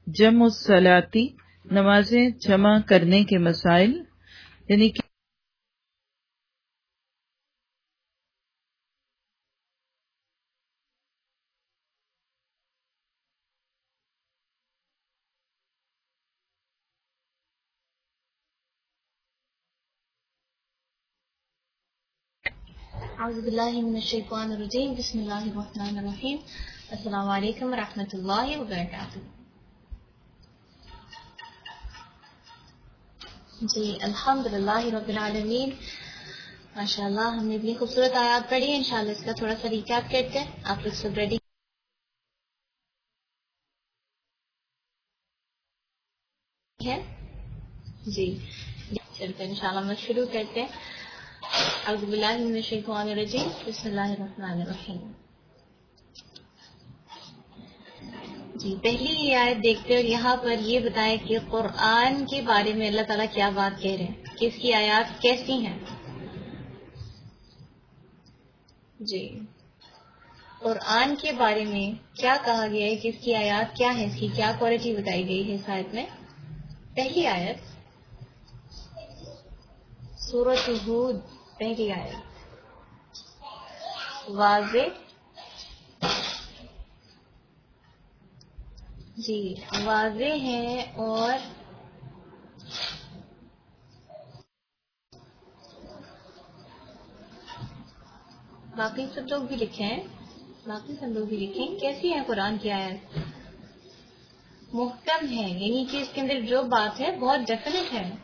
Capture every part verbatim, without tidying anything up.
جمع الصلاتی نمازیں جمع کرنے کے مسائل، یعنی کہ اعوذ باللہ من الشیطان الرجیم، بسم اللہ الرحمن الرحیم۔ السلام علیکم ورحمۃ اللہ وبرکاتہ۔ جی الحمدللہ رب العالمین، ماشاء اللہ ہم نے اتنی خوبصورت آیات پڑھی ہیں، انشاءاللہ اس کا تھوڑا سا ریکیپ کرتے ہیں۔ آپ لوگ سب ریڈی ہیں؟ جی چلتے انشاءاللہ میں شروع کرتے ہیں۔ اعوذ باللہ من الشیطان الرجیم، بسم اللہ الرحمن الرحیم۔ جی پہلی یہ آیت دیکھتے اور یہاں پر یہ بتائیں کہ قرآن کے بارے میں اللہ تعالیٰ کیا بات کہہ رہے ہیں، کہ اس کی آیات کیسی ہیں۔ جی قرآن کے بارے میں کیا کہا گیا ہے کہ اس کی آیات کیا ہے، اس کی کیا کوالٹی بتائی گئی ہے اس آیت میں۔ پہلی آیت سورۃ ہود، پہلی آیت واضح جی واضح ہے، اور باقی سب لوگ بھی لکھیں باقی سب لوگ بھی لکھیں کیسی ہے قرآن کی آیت۔ محکم ہے، یعنی کہ اس کے اندر جو بات ہے بہت ڈیفینٹ ہے،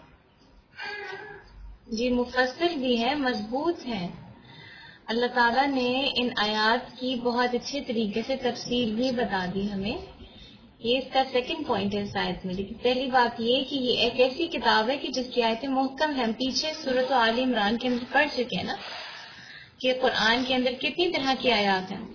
جی مفصل بھی ہے، مضبوط ہے۔ اللہ تعالیٰ نے ان آیات کی بہت اچھے طریقے سے تفصیل بھی بتا دی ہمیں، یہ اس کا سیکنڈ پوائنٹ ہے اس آیت میں۔ لیکن پہلی بات یہ کہ یہ ایک ایسی کتاب ہے کہ جس کی آیتیں محکم ہیں۔ ہم پیچھے سورۃ آل عمران کے اندر پڑھ چکے ہیں نا کہ قرآن کے اندر کتنی طرح کی آیات ہیں،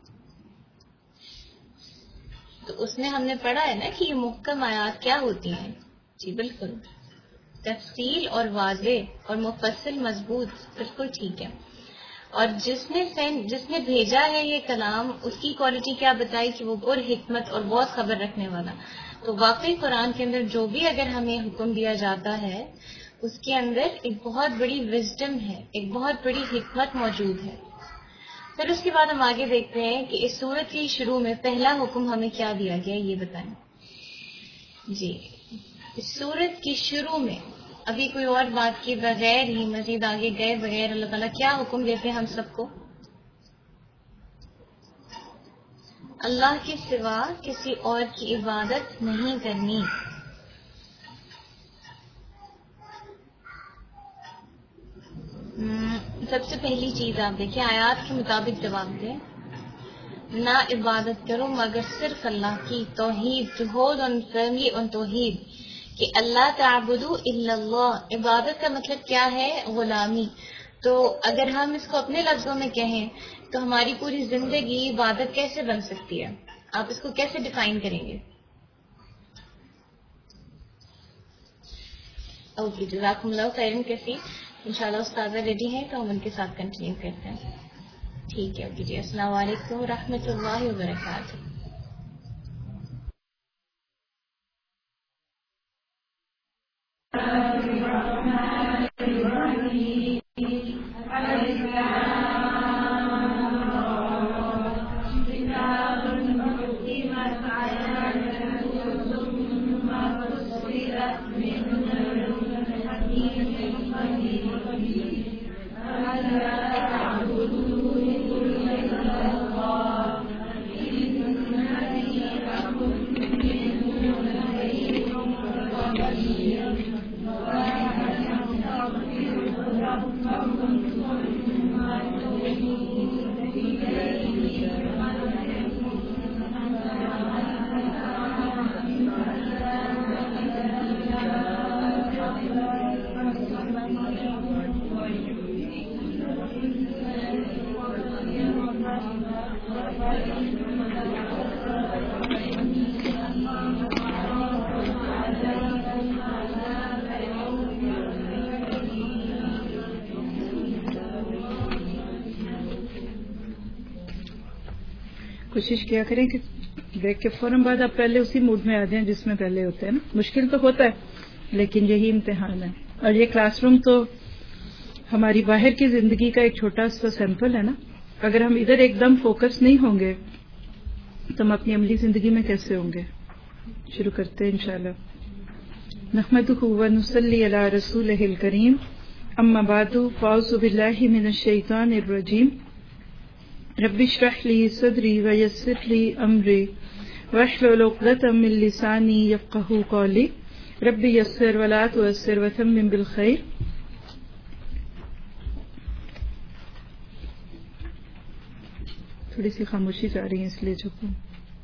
تو اس میں ہم نے پڑھا ہے نا کہ یہ محکم آیات کیا ہوتی ہیں۔ جی بالکل تفصیل اور واضح اور مفصل، مضبوط، بالکل ٹھیک ہے۔ اور جس نے سینڈ جس نے بھیجا ہے یہ کلام، اس کی کوالٹی کیا بتائی کہ وہ پر حکمت اور بہت خبر رکھنے والا۔ تو واقعی قرآن کے اندر جو بھی اگر ہمیں حکم دیا جاتا ہے اس کے اندر ایک بہت بڑی وزڈم ہے، ایک بہت بڑی حکمت موجود ہے۔ پھر اس کے بعد ہم آگے دیکھتے ہیں کہ اس سورت کی شروع میں پہلا حکم ہمیں کیا دیا گیا، یہ بتائیں۔ جی اس سورت کی شروع میں ابھی کوئی اور بات کے بغیر ہی، مزید آگے گئے بغیر، اللہ تعالیٰ کیا حکم دیتے ہیں ہم سب کو؟ اللہ کے سوا کسی اور کی عبادت نہیں کرنی۔ سب سے پہلی چیز آپ دیکھیں، آیات کے مطابق جواب دیں، نہ عبادت کرو مگر صرف اللہ کی، توحید، ٹو ہولڈ آن فرملی آن توحید، کہ اللہ تعبدو الا اللہ۔ عبادت کا مطلب کیا ہے؟ غلامی۔ تو اگر ہم اس کو اپنے لفظوں میں کہیں تو ہماری پوری زندگی عبادت کیسے بن سکتی ہے؟ آپ اس کو کیسے ڈیفائن کریں گے؟ اوکے جزاکم اللہ خیرن کثیر۔ انشاءاللہ استاذہ ریڈی ہیں تو ہم ان کے ساتھ کنٹینیو کرتے ہیں۔ ٹھیک ہے، اوکے جی، السلام علیکم ورحمۃ اللہ وبرکاتہ۔ کوشش کیا کریں کہ بریک کے فوراً بعد آپ پہلے اسی موڈ میں آ جائیں جس میں پہلے ہوتے ہیں نا. مشکل تو ہوتا ہے لیکن یہی امتحان ہے. اور یہ کلاس روم تو ہماری باہر کی زندگی کا ایک چھوٹا سا سیمپل ہے نا. اگر ہم ادھر ایک دم فوکس نہیں ہوں گے تو ہم اپنی عملی زندگی میں کیسے ہوں گے. شروع کرتے ہیں انشاءاللہ. نحمدہ ونصلی علی رسولہ الکریم. اما بعد فاعوذ باللہ من الشیطان الرجیم. رب اشرح لی صدری ویسر لی امری واحلل عقدۃ من لسانی یفقہوا قولی. رب یسر ولا تعسر وتمم بالخیر. تھوڑی سی خاموشی جا رہی ہے اس لیے چپ ہوں.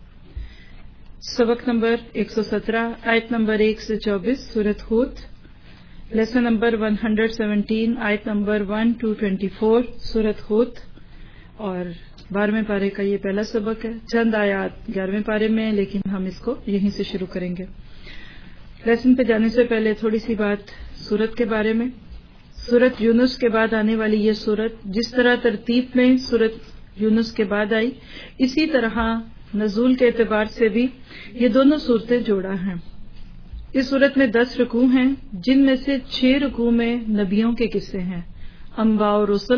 سبق نمبر ایک سو سترہ آیت نمبر ایک سے چوبیس سورۃ ہود. Lesson number one hundred seventeen آیت number one to twenty four سورۃ ہود. اور بارہویں پارے کا یہ پہلا سبق ہے. چند آیات گیارہویں پارے میں ہیں لیکن ہم اس کو یہیں سے شروع کریں گے. لیسن پہ جانے سے پہلے تھوڑی سی بات سورت کے بارے میں. سورت یونس کے بعد آنے والی یہ سورت جس طرح ترتیب میں سورت یونس کے بعد آئی اسی طرح نزول کے اعتبار سے بھی یہ دونوں صورتیں جوڑا ہیں. اس صورت میں دس رکوع ہیں جن میں سے چھ رکوع میں نبیوں کے قصے ہیں. انباء اور رسل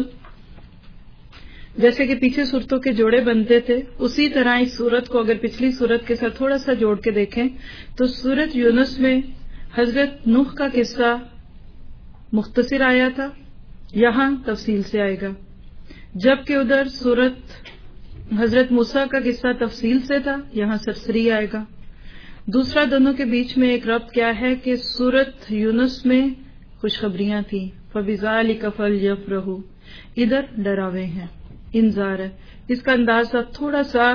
جیسے کہ پیچھے صورتوں کے جوڑے بنتے تھے اسی طرح اس صورت کو اگر پچھلی صورت کے ساتھ تھوڑا سا جوڑ کے دیکھیں تو صورت یونس میں حضرت نوح کا قصہ مختصر آیا تھا, یہاں تفصیل سے آئے گا. جبکہ ادھر صورت حضرت موسیٰ کا قصہ تفصیل سے تھا, یہاں سرسری آئے گا. دوسرا دونوں کے بیچ میں ایک ربط کیا ہے کہ صورت یونس میں خوشخبریاں تھیں, فَبِذَلِكَ فَلْيَفْرَحُوا, ادھر ڈراوے ہیں, انذار ہے. اس کا انداز آپ تھوڑا سا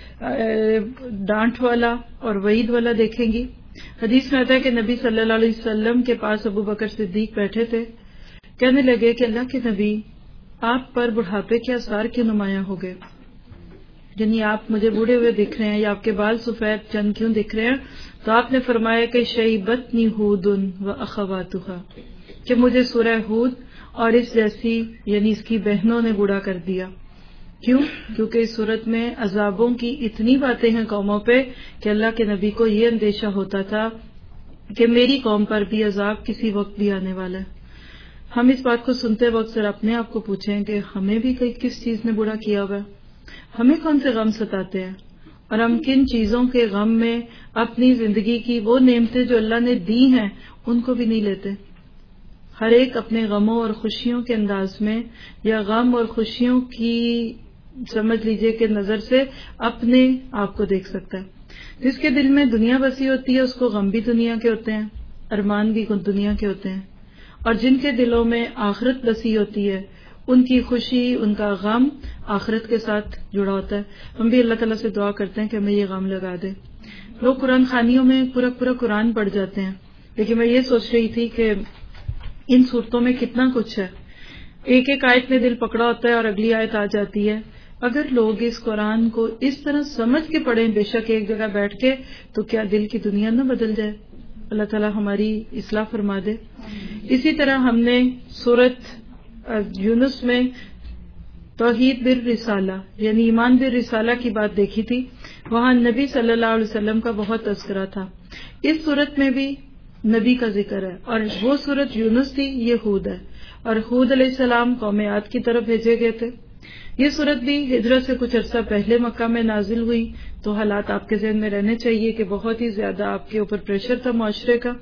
ڈانٹ والا اور وعید والا دیکھیں گی. حدیث میں آتا ہے کہ نبی صلی اللہ علیہ وسلم کے پاس ابو بکر صدیق بیٹھے تھے. کہنے لگے کہ اللہ کے نبی آپ پر بڑھاپے کے آثار کیوں نمایاں ہو گئے, یعنی آپ مجھے بوڑھے ہوئے دکھ رہے ہیں یا آپ کے بال سفید چند کیوں دکھ رہے ہیں. تو آپ نے فرمایا کہ شیبتنی ہود و اخواتھا, کہ مجھے سورہ ہود اور اس جیسی یعنی اس کی بہنوں نے بوڑھا کر دیا. کیوں؟ کیونکہ اس صورت میں عذابوں کی اتنی باتیں ہیں قوموں پہ کہ اللہ کے نبی کو یہ اندیشہ ہوتا تھا کہ میری قوم پر بھی عذاب کسی وقت بھی آنے والا ہے. ہم اس بات کو سنتے وقت ذرا اپنے آپ کو پوچھیں کہ ہمیں بھی کس چیز نے برا کیا ہوا ہے, ہمیں کون سے غم ستاتے ہیں اور ہم کن چیزوں کے غم میں اپنی زندگی کی وہ نعمتیں جو اللہ نے دی ہیں ان کو بھی نہیں لیتے. ہر ایک اپنے غموں اور خوشیوں کے انداز میں یا غم اور خوشیوں کی سمجھ لیجئے کہ نظر سے اپنے آپ کو دیکھ سکتا ہے. جس کے دل میں دنیا بسی ہوتی ہے اس کو غم بھی دنیا کے ہوتے ہیں, ارمان بھی دنیا کے ہوتے ہیں. اور جن کے دلوں میں آخرت بسی ہوتی ہے ان کی خوشی ان کا غم آخرت کے ساتھ جڑا ہوتا ہے. ہم بھی اللہ تعالیٰ سے دعا کرتے ہیں کہ ہمیں یہ غم لگا دے. لوگ قرآن خوانیوں میں پورا پورا قرآن پڑھ جاتے ہیں, لیکن میں یہ سوچ رہی تھی کہ ان صورتوں میں کتنا کچھ ہے. ایک ایک آیت میں دل پکڑا ہوتا ہے اور اگلی آیت آ جاتی ہے. اگر لوگ اس قرآن کو اس طرح سمجھ کے پڑھیں بے شک ایک جگہ بیٹھ کے, تو کیا دل کی دنیا نہ بدل جائے. اللہ تعالیٰ ہماری اصلاح فرما دے. اسی طرح ہم نے سورت یونس میں توحید بالرسالہ یعنی ایمان بالرسالہ کی بات دیکھی تھی. وہاں نبی صلی اللہ علیہ وسلم کا بہت تذکرہ تھا. اس صورت میں بھی نبی کا ذکر ہے, اور وہ صورت یونس تھی, یہ ہود ہے. اور ہود علیہ السلام قوم عاد کی طرف بھیجے گئے تھے. یہ صورت بھی ہجرت سے کچھ عرصہ پہلے مکہ میں نازل ہوئی, تو حالات آپ کے ذہن میں رہنے چاہیے کہ بہت ہی زیادہ آپ کے اوپر پریشر تھا معاشرے کا.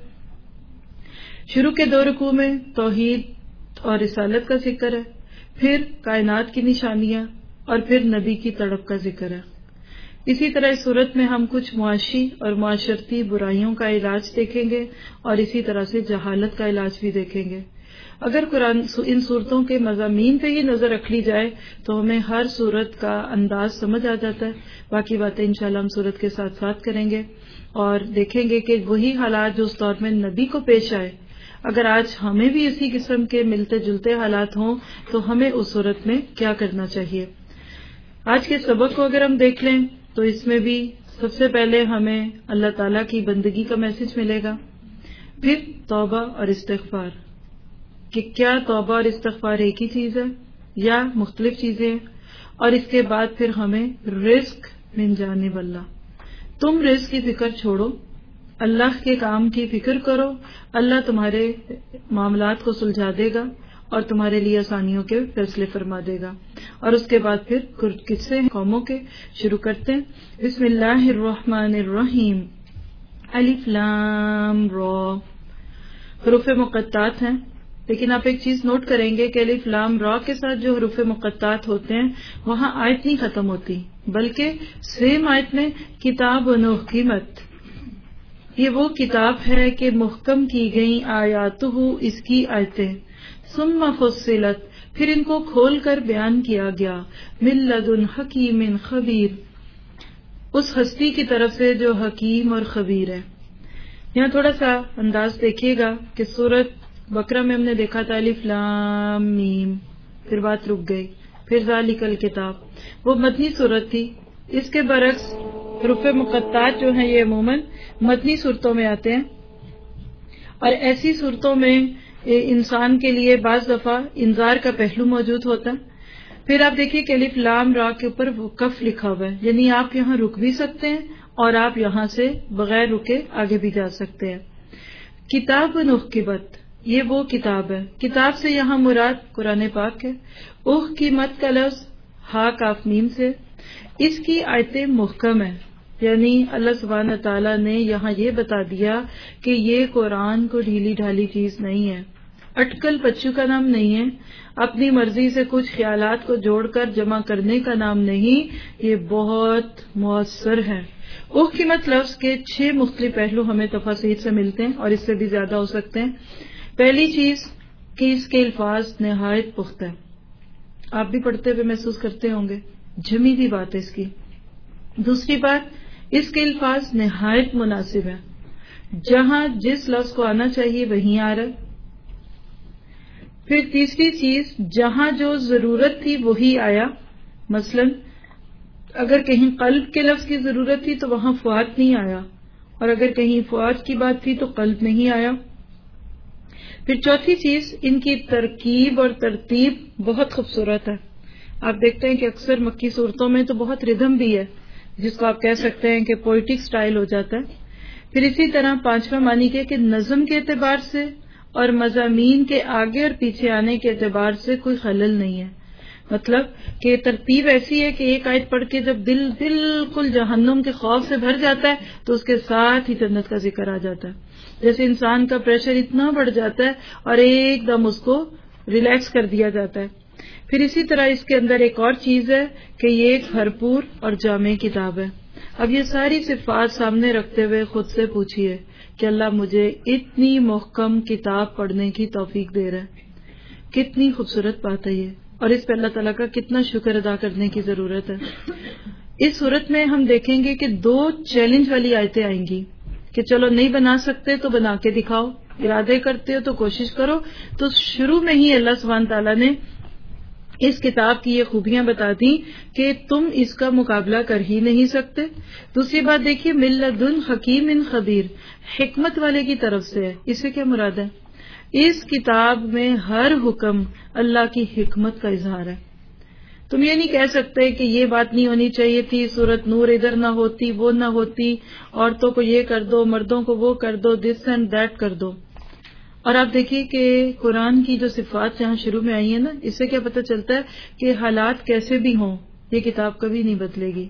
شروع کے دو رکوع میں توحید اور رسالت کا ذکر ہے, پھر کائنات کی نشانیاں, اور پھر نبی کی تڑپ کا ذکر ہے. اسی طرح اس صورت میں ہم کچھ معاشی اور معاشرتی برائیوں کا علاج دیکھیں گے اور اسی طرح سے جہالت کا علاج بھی دیکھیں گے. اگر قرآن ان صورتوں کے مضامین پہ ہی نظر رکھ لی جائے تو ہمیں ہر صورت کا انداز سمجھ آ جاتا ہے. باقی باتیں انشاءاللہ ہم صورت کے ساتھ ساتھ کریں گے اور دیکھیں گے کہ وہی حالات جو اس دور میں نبی کو پیش آئے, اگر آج ہمیں بھی اسی قسم کے ملتے جلتے حالات ہوں تو ہمیں اس صورت میں کیا کرنا چاہیے. آج کے سبق کو اگر ہم دیکھ لیں تو اس میں بھی سب سے پہلے ہمیں اللہ تعالیٰ کی بندگی کا میسج ملے گا, پھر توبہ اور استغفار, کہ کیا توبہ اور استغفار ایک ہی چیز ہے یا مختلف چیزیں ہیں, اور اس کے بعد پھر ہمیں رزق من جانب اللہ, تم رزق کی فکر چھوڑو، اللہ کے کام کی فکر کرو، اللہ تمہارے معاملات کو سلجھا دے گا اور تمہارے لیے آسانیوں کے فیصلے فرما دے گا۔ اور اس کے بعد پھر کچھ قصے قوموں کے شروع کرتے ہیں۔ بسم اللہ الرحمن الرحیم، الف لام را، حروف مقطعات ہیں، لیکن آپ ایک چیز نوٹ کریں گے کہ الف لام را کے ساتھ جو حروف مقطعات ہوتے ہیں وہاں آیت نہیں ختم ہوتی، بلکہ سیم آیت میں کتاب و محکمت، یہ وہ کتاب ہے کہ محکم کی گئی آیاتہ، اس کی آیتیں، ثم فصلت، پھر ان کو کھول کر بیان کیا گیا، من لدن حکیم خبیر، اس ہستی کی طرف سے جو حکیم اور خبیر ہے۔ یہاں تھوڑا سا انداز دیکھیے گا کہ سورت بقرہ میں ہم نے دیکھا تھا الف لام میم، پھر بات رک گئی، پھر ذالک الکتاب، وہ مدنی سورت تھی۔ اس کے برعکس حروف مقطعات جو ہیں یہ عموماً مدنی صورتوں میں آتے ہیں، اور ایسی صورتوں میں انسان کے لیے بعض دفعہ انذار کا پہلو موجود ہوتا ہے۔ پھر آپ دیکھیے کہ الف لام را کے اوپر وقف لکھا ہوا ہے، یعنی آپ یہاں رک بھی سکتے ہیں اور آپ یہاں سے بغیر رکے آگے بھی جا سکتے ہیں۔ کتاب نحکمت، یہ وہ کتاب ہے، کتاب سے یہاں مراد قرآن پاک ہے۔ احکمت کا لفظ ہا کاف میم سے، اس کی آیتیں محکم ہیں، یعنی اللہ سبحانہ تعالیٰ نے یہاں یہ بتا دیا کہ یہ قرآن کو ڈھیلی ڈھالی چیز نہیں ہے، اٹکل پچو کا نام نہیں ہے، اپنی مرضی سے کچھ خیالات کو جوڑ کر جمع کرنے کا نام نہیں، یہ بہت مؤثر ہے۔ احکمت لفظ کے چھ مختلف پہلو ہمیں تفاسیر سے ملتے ہیں اور اس سے بھی زیادہ ہو سکتے ہیں۔ پہلی چیز کہ اس کے الفاظ نہایت پختہ ہے، آپ بھی پڑھتے ہوئے محسوس کرتے ہوں گے، جمی ہوئی بات ہے اس کی۔ دوسری بات، اس کے الفاظ نہایت مناسب ہیں، جہاں جس لفظ کو آنا چاہیے وہیں آ رہا ہے۔ پھر تیسری چیز، جہاں جو ضرورت تھی وہی آیا، مثلا اگر کہیں قلب کے لفظ کی ضرورت تھی تو وہاں فؤاد نہیں آیا، اور اگر کہیں فؤاد کی بات تھی تو قلب نہیں آیا۔ پھر چوتھی چیز، ان کی ترکیب اور ترتیب بہت خوبصورت ہے۔ آپ دیکھتے ہیں کہ اکثر مکی صورتوں میں تو بہت ردھم بھی ہے، جس کو آپ کہہ سکتے ہیں کہ پوئٹک سٹائل ہو جاتا ہے۔ پھر اسی طرح پانچواں معنی کے کہ نظم کے اعتبار سے اور مضامین کے آگے اور پیچھے آنے کے اعتبار سے کوئی خلل نہیں ہے، مطلب کہ ترتیب ایسی ہے کہ ایک آیت پڑھ کے جب دل بالکل جہنم کے خوف سے بھر جاتا ہے تو اس کے ساتھ ہی جنت کا ذکر آ جاتا ہے، جیسے انسان کا پریشر اتنا بڑھ جاتا ہے اور ایک دم اس کو ریلیکس کر دیا جاتا ہے۔ پھر اسی طرح اس کے اندر ایک اور چیز ہے کہ یہ ایک بھرپور اور جامع کتاب ہے۔ اب یہ ساری صفات سامنے رکھتے ہوئے خود سے پوچھئے کہ اللہ مجھے اتنی محکم کتاب پڑھنے کی توفیق دے رہا ہے، کتنی خوبصورت بات ہے یہ، اور اس پہ اللہ تعالیٰ کا کتنا شکر ادا کرنے کی ضرورت ہے۔ اس صورت میں ہم دیکھیں گے کہ دو چیلنج والی آیتیں آئیں گی کہ چلو نہیں بنا سکتے تو بنا کے دکھاؤ، ارادے کرتے ہو تو کوشش کرو۔ تو شروع میں ہی اللہ سبحانہ تعالیٰ نے اس کتاب کی یہ خوبیاں بتا دی کہ تم اس کا مقابلہ کر ہی نہیں سکتے۔ دوسری بات دیکھیے، من لدن حکیم خبیر، حکمت والے کی طرف سے ہے، اس سے کیا مراد ہے؟ اس کتاب میں ہر حکم اللہ کی حکمت کا اظہار ہے۔ تم یہ نہیں کہہ سکتے کہ یہ بات نہیں ہونی چاہیے تھی، سورت نور ادھر نہ ہوتی، وہ نہ ہوتی، عورتوں کو یہ کر دو، مردوں کو وہ کر دو، دس اینڈ دیٹ کر دو۔ اور آپ دیکھیے کہ قرآن کی جو صفات یہاں شروع میں آئی ہیں نا، اس سے کیا پتہ چلتا ہے کہ حالات کیسے بھی ہوں یہ کتاب کبھی نہیں بدلے گی۔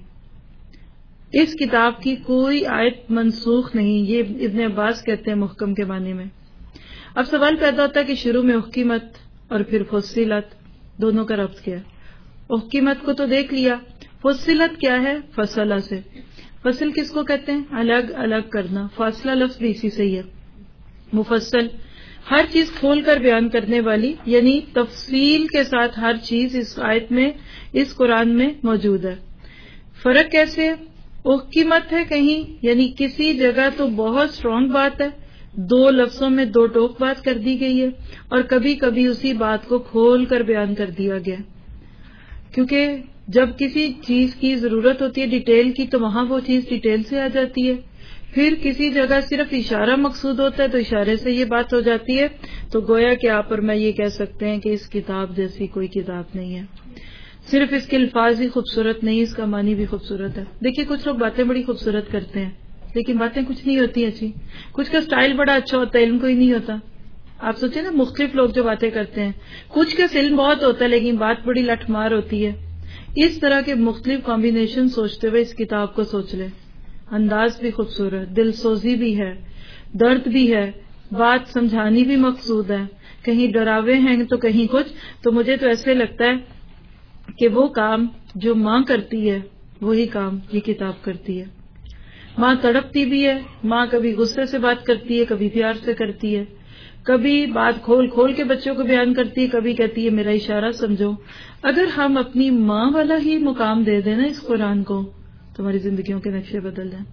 اس کتاب کی کوئی آیت منسوخ نہیں، یہ ابن عباس کہتے ہیں محکم کے معنی میں۔ اب سوال پیدا ہوتا ہے کہ شروع میں احکمت اور پھر فصلت، دونوں کا ربط کیا ہے؟ احکمت کو تو دیکھ لیا، فصلت کیا ہے؟ فصلہ سے۔ فصل کس کو کہتے ہیں؟ الگ الگ کرنا، فاصلہ لفظ بھی اسی سے ہی ہے۔ مفصل، ہر چیز کھول کر بیان کرنے والی، یعنی تفصیل کے ساتھ ہر چیز اس آیت میں، اس قرآن میں موجود ہے۔ فرق کیسے ہے؟ احکمت ہے کہیں، یعنی کسی جگہ تو بہت سٹرونگ بات ہے، دو لفظوں میں دو ٹوک بات کر دی گئی ہے، اور کبھی کبھی اسی بات کو کھول کر بیان کر دیا گیا، کیونکہ جب کسی چیز کی ضرورت ہوتی ہے ڈیٹیل کی تو وہاں وہ چیز ڈیٹیل سے آ جاتی ہے، پھر کسی جگہ صرف اشارہ مقصود ہوتا ہے تو اشارے سے یہ بات ہو جاتی ہے۔ تو گویا کہ آپ اور میں یہ کہہ سکتے ہیں کہ اس کتاب جیسی کوئی کتاب نہیں ہے۔ صرف اس کے الفاظ ہی خوبصورت نہیں، اس کا معنی بھی خوبصورت ہے. دیکھیے کچھ لوگ باتیں بڑی خوبصورت کرتے ہیں لیکن باتیں کچھ نہیں ہوتی اچھی. کچھ کا سٹائل بڑا اچھا ہوتا ہے، علم کوئی نہیں ہوتا. آپ سوچیں نا، مختلف لوگ جو باتیں کرتے ہیں، کچھ کا علم بہت ہوتا ہے لیکن بات بڑی لٹھ مار ہوتی ہے. اس طرح کے مختلف کمبینیشن سوچتے ہوئے اس کتاب کو سوچ لیں. انداز بھی خوبصورت، دل سوزی بھی ہے، درد بھی ہے، بات سمجھانی بھی مقصود ہے، کہیں ڈراوے ہیں تو کہیں کچھ. تو مجھے تو ایسے لگتا ہے کہ وہ کام جو ماں کرتی ہے وہی کام یہ کتاب کرتی ہے. ماں تڑپتی بھی ہے، ماں کبھی غصے سے بات کرتی ہے، کبھی پیار سے کرتی ہے، کبھی بات کھول کھول کے بچوں کو بیان کرتی ہے، کبھی کہتی ہے میرا اشارہ سمجھو. اگر ہم اپنی ماں والا ہی مقام دے دیں نا اس قرآن کو تو ہماری زندگیوں کے نقشے بدل جائیں.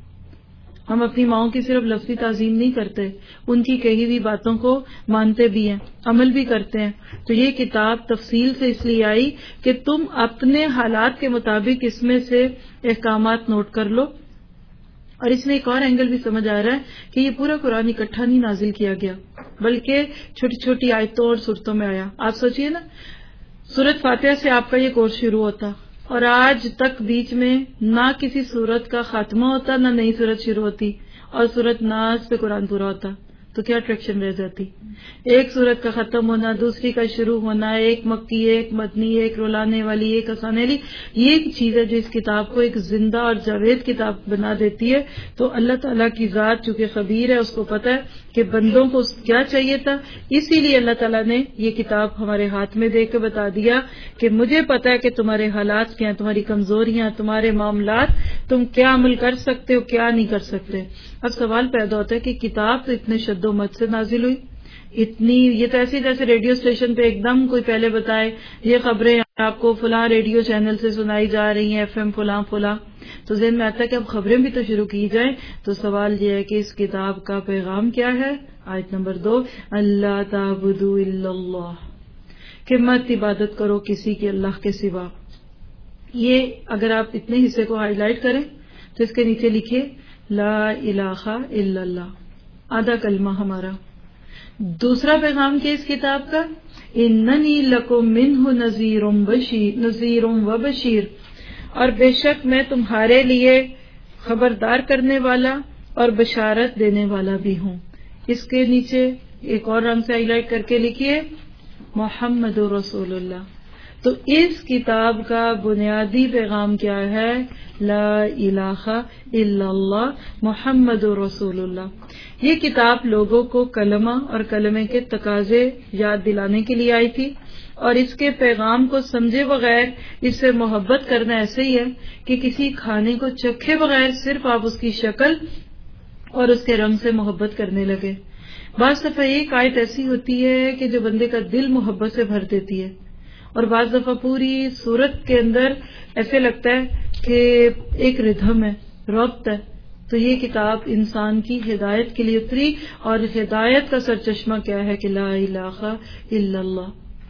ہم اپنی ماؤں کی صرف لفظی تعظیم نہیں کرتے، ان کی کہی ہوئی باتوں کو مانتے بھی ہیں، عمل بھی کرتے ہیں. تو یہ کتاب تفصیل سے اس لیے آئی کہ تم اپنے حالات کے مطابق اس میں سے احکامات نوٹ کر لو. اور اس میں ایک اور اینگل بھی سمجھ آ رہا ہے کہ یہ پورا قرآن اکٹھا نہیں نازل کیا گیا بلکہ چھوٹی چھوٹی آیتوں اور صورتوں میں آیا. آپ سوچئے نا، سورت فاتحہ سے آپ کا یہ کورس شروع ہوتا اور آج تک بیچ میں نہ کسی سورت کا خاتمہ ہوتا نہ نئی سورت شروع ہوتی، اور سورت ناز پہ قرآن پورا ہوتا، تو کیا اٹریکشن رہ جاتی. ایک سورت کا ختم ہونا، دوسری کا شروع ہونا، ایک مکی، ایک مدنی، ایک رلانے والی، ایک آسانے والی. یہ ایک چیز ہے جو اس کتاب کو ایک زندہ اور جاوید کتاب بنا دیتی ہے. تو اللہ تعالیٰ کی ذات چونکہ خبیر ہے، اس کو پتہ ہے کہ بندوں کو کیا چاہیے تھا، اسی لیے اللہ تعالیٰ نے یہ کتاب ہمارے ہاتھ میں دے کے بتا دیا کہ مجھے پتہ ہے کہ تمہارے حالات کیا ہیں، تمہاری کمزوریاں، تمہارے معاملات، تم کیا عمل کر سکتے ہو، کیا نہیں کر سکتے. اب سوال پیدا ہوتا ہے کہ کتاب تو اتنے شد و مت سے نازل ہوئی، اتنی، یہ تو ایسے جیسے ریڈیو اسٹیشن پہ ایک دم کوئی پہلے بتائے یہ خبریں آپ کو فلاں ریڈیو چینل سے سنائی جا رہی ہیں، ایف ایم فلاں فلاں، تو ذہن میں آتا ہے کہ اب خبریں بھی تو شروع کی جائیں. تو سوال یہ ہے کہ اس کتاب کا پیغام کیا ہے. آیت نمبر دو، اللہ تعبدوا الا اللہ، کہ مت عبادت کرو کسی کی اللہ کے سوا. یہ اگر آپ اتنے حصے کو ہائی لائٹ کریں تو اس کے نیچے لکھیے لا الہ الا اللہ، آدھا کلمہ ہمارا. دوسرا پیغام کیا اس کتاب کا، اننی لکم منہ نذیر بشیر نذیر و بشیر، اور بے شک میں تمہارے لیے خبردار کرنے والا اور بشارت دینے والا بھی ہوں. اس کے نیچے ایک اور رنگ سے ہائی لائٹ کر کے لکھیے محمد رسول اللہ. تو اس کتاب کا بنیادی پیغام کیا ہے، لا الہ الا اللہ محمد رسول اللہ. یہ کتاب لوگوں کو کلمہ اور کلمے کے تقاضے یاد دلانے کے لیے آئی تھی، اور اس کے پیغام کو سمجھے بغیر اس سے محبت کرنا ایسے ہی ہے کہ کسی کھانے کو چکھے بغیر صرف آپ اس کی شکل اور اس کے رنگ سے محبت کرنے لگے. بعض دفعہ ایک آیت ایسی ہوتی ہے کہ جو بندے کا دل محبت سے بھر دیتی ہے، اور بعض دفعہ پوری صورت کے اندر ایسے لگتا ہے کہ ایک ردھم ہے، ربط ہے. تو یہ کتاب انسان کی ہدایت کے لیے اتری، اور ہدایت کا سرچشمہ کیا ہے کہ لا الہ الا اللہ.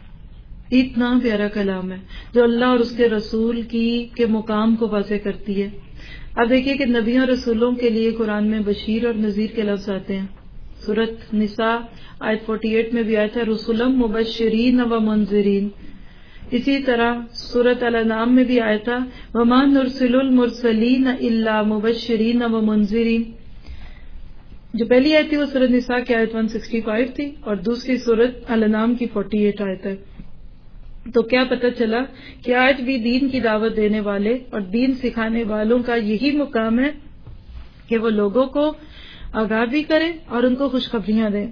اتنا پیارا کلام ہے جو اللہ اور اس کے رسول کی کے مقام کو واضح کرتی ہے. اب دیکھیے کہ نبیوں رسولوں کے لیے قرآن میں بشیر اور نذیر کے لفظ آتے ہیں. سورت نساء آیت اڑتالیس میں بھی آیا تھا رسولم مبشرین و منذرین. اسی طرح سورت الانعام میں بھی آیا تھا وما نرسل المرسلین الا مبشرین و منذرین. جو پہلی آیت تھی وہ سورت نساء کی آیت ایک سو پچاس تھی، اور دوسری سورت الانعام کی اڑتالیس آیت ہے. تو کیا پتہ چلا کہ آج بھی دین کی دعوت دینے والے اور دین سکھانے والوں کا یہی مقام ہے کہ وہ لوگوں کو آگاہ بھی کریں اور ان کو خوشخبریاں دیں.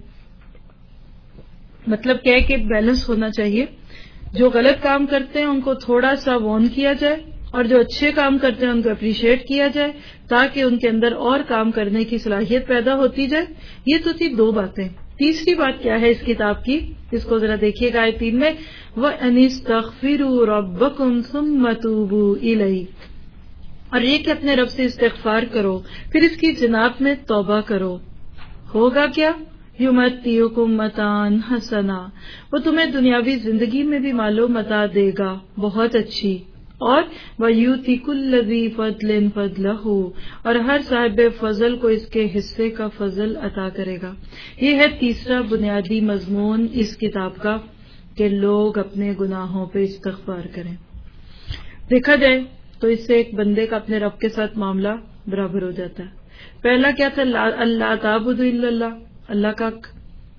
مطلب کیا ہے کہ بیلنس ہونا چاہیے. جو غلط کام کرتے ہیں ان کو تھوڑا سا وارن کیا جائے، اور جو اچھے کام کرتے ہیں ان کو اپریشیٹ کیا جائے، تاکہ ان کے اندر اور کام کرنے کی صلاحیت پیدا ہوتی جائے. یہ تو تھی دو باتیں. تیسری بات کیا ہے اس کتاب کی، اس کو ذرا دیکھیے گا آیت تین میں وَأَنِ اسْتَغْفِرُوا رَبَّكُمْ ثُمَّ تُوبُوا إِلَيْهِ، اور یہ کہ اپنے رب سے استغفار کرو پھر اس کی جناب میں توبہ کرو. ہوگا کیا، یُمَتِّعُکُم مَتَاعًا حَسَنًا، وہ تمہیں دنیاوی زندگی میں بھی مال و متاع دے گا بہت اچھی، اور وَيُؤْتِ كُلَّ ذِي فَضْلٍ فَضْلَهُ، اور ہر صاحب فضل کو اس کے حصے کا فضل عطا کرے گا. یہ ہے تیسرا بنیادی مضمون اس کتاب کا کہ لوگ اپنے گناہوں پہ استغفار کریں. دیکھا جائے تو اس سے ایک بندے کا اپنے رب کے ساتھ معاملہ برابر ہو جاتا ہے. پہلا کیا تھا؟ اللہ تعبدوا الا اللہ، اللہ کا حق.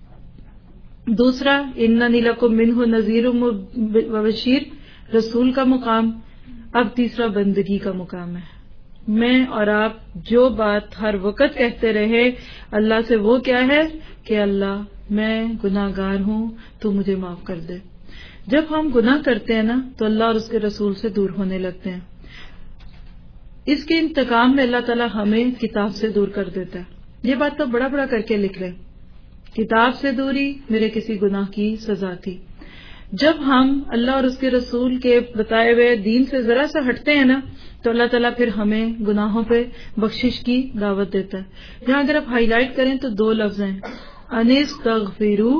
دوسرا اننی لکم منہ نذیر و بشیر، رسول کا مقام. اب تیسرا بندگی کا مقام ہے. میں اور آپ جو بات ہر وقت کہتے رہے اللہ سے، وہ کیا ہے کہ اللہ میں گناہ گار ہوں، تو مجھے معاف کر دے. جب ہم گناہ کرتے ہیں نا تو اللہ اور اس کے رسول سے دور ہونے لگتے ہیں. اس کے انتقام میں اللہ تعالیٰ ہمیں کتاب سے دور کر دیتا ہے. یہ بات تو بڑا بڑا کر کے لکھ لیں، کتاب سے دوری میرے کسی گناہ کی سزا تھی. جب ہم اللہ اور اس کے رسول کے بتائے ہوئے دین سے ذرا سا ہٹتے ہیں نا تو اللہ تعالیٰ پھر ہمیں گناہوں پہ بخشش کی دعوت دیتا ہے. یہاں اگر آپ ہائی لائٹ کریں تو دو لفظ ہیں، انستغفروا،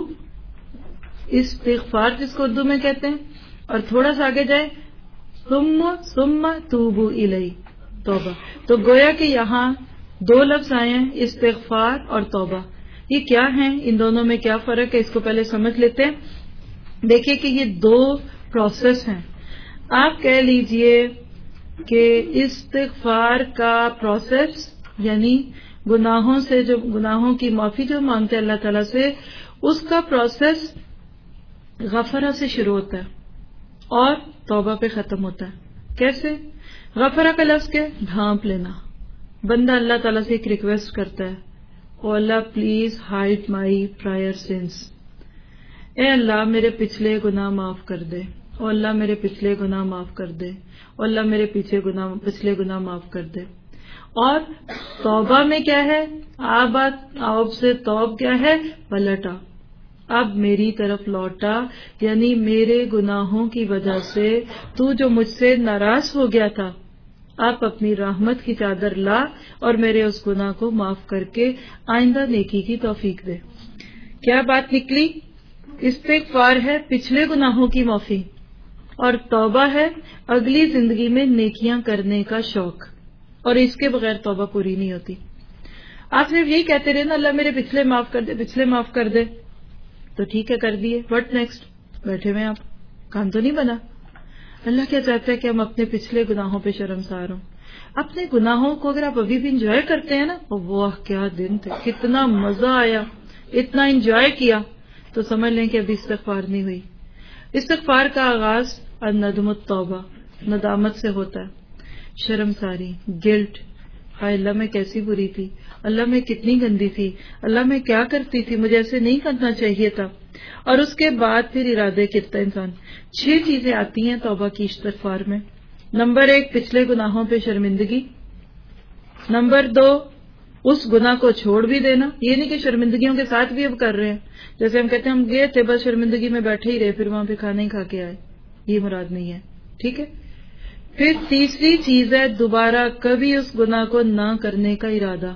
استغفار جس کو اردو میں کہتے ہیں، اور تھوڑا سا آگے جائے ثم ثم توبوا الی، توبہ. تو گویا کہ یہاں دو لفظ آئے ہیں، استغفار اور توبہ. یہ کیا ہیں، ان دونوں میں کیا فرق ہے، اس کو پہلے سمجھ لیتے ہیں. دیکھیں کہ یہ دو پروسیس ہیں. آپ کہہ لیجئے کہ استغفار کا پروسیس یعنی گناہوں سے جو گناہوں کی معافی جو مانگتے ہیں اللہ تعالیٰ سے، اس کا پروسیس غفرہ سے شروع ہوتا ہے اور توبہ پہ ختم ہوتا ہے. کیسے؟ غفرہ کا لفظ کیا؟ ڈھانپ لینا. بندہ اللہ تعالیٰ سے ایک ریکویسٹ کرتا ہے، او اللہ please hide my prior since, اے اللہ میرے پچھلے گناہ معاف کر دے، او اللہ میرے پچھلے گناہ معاف کر دے، او اللہ میرے پیچھے گناہ پچھلے گناہ معاف کر دے. اور توبہ میں کیا ہے؟ آباد آب سے توب کیا ہے؟ پلٹا، اب میری طرف لوٹا، یعنی میرے گناہوں کی وجہ سے تو جو مجھ سے ناراض ہو گیا تھا، آپ اپنی رحمت کی چادر لا اور میرے اس گناہ کو معاف کر کے آئندہ نیکی کی توفیق دے. کیا بات نکلی؟ استغفار ہے پچھلے گناہوں کی معافی، اور توبہ ہے اگلی زندگی میں نیکیاں کرنے کا شوق، اور اس کے بغیر توبہ پوری نہیں ہوتی. آپ صرف یہی کہتے رہے نا اللہ میرے پچھلے معاف کر دے، پچھلے معاف کر دے، تو ٹھیک ہے کر دیے، وٹ نیکسٹ؟ بیٹھے ہوئے آپ، کام تو نہیں بنا. اللہ کیا چاہتا ہے کہ ہم اپنے پچھلے گناہوں پہ شرمسار ہوں. اپنے گناہوں کو اگر آپ ابھی بھی انجوائے کرتے ہیں نا، واہ کیا دن تھے، کتنا مزہ آیا، اتنا انجوائے کیا، تو سمجھ لیں کہ ابھی استغفار نہیں ہوئی. استغفار کا آغاز الندم التوبہ، ندامت سے ہوتا ہے. شرمساری، گلٹ، ہائے اللہ میں کیسی بری تھی، اللہ میں کتنی گندی تھی، اللہ میں کیا کرتی تھی، مجھے ایسے نہیں کرنا چاہیے تھا. اور اس کے بعد پھر ارادے کرتا انسان. چھ چیزیں آتی ہیں توبہ کی استغفار میں. نمبر ایک، پچھلے گناہوں پہ شرمندگی. نمبر دو، اس گناہ کو چھوڑ بھی دینا. یہ نہیں کہ شرمندگیوں کے ساتھ بھی اب کر رہے ہیں، جیسے ہم کہتے ہیں ہم گئے تھے بس شرمندگی میں بیٹھے ہی رہے، پھر وہاں پہ کھانا ہی کھا کے آئے. یہ مراد نہیں ہے، ٹھیک ہے. پھر تیسری چیز ہے دوبارہ کبھی اس گناہ کو نہ کرنے کا ارادہ.